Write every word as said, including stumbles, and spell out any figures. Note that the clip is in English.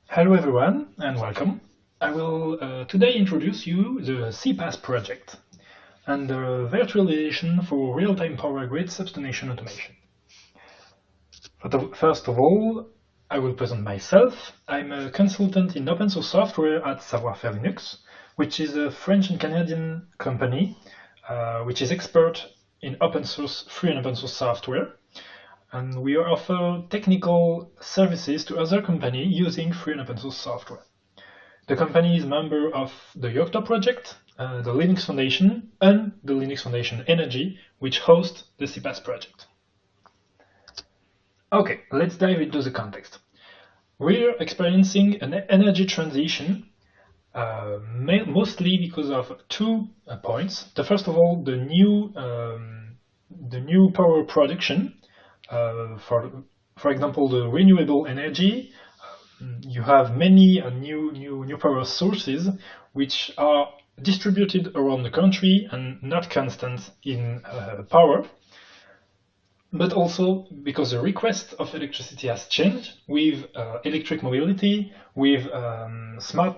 Hello everyone and welcome. I will uh, today introduce you the C PAS project and the virtualization for real-time power grid substation automation. First of all, I will present myself. I'm a consultant in open source software at Savoir-Faire Linux, which is a French and Canadian company uh, which is expert in open source, free and open source software. And we offer technical services to other companies using free and open source software. The company is a member of the Yocto project, uh, the Linux Foundation, and the Linux Foundation Energy, which host the C PAS project. Okay, let's dive into the context. We're experiencing an energy transition, uh, mostly because of two uh, points. The first of all, the new, um, the new power production. Uh, for, for example, the renewable energy, you have many uh, new, new, new power sources which are distributed around the country and not constant in uh, power. But also because the request of electricity has changed with uh, electric mobility, with um, smart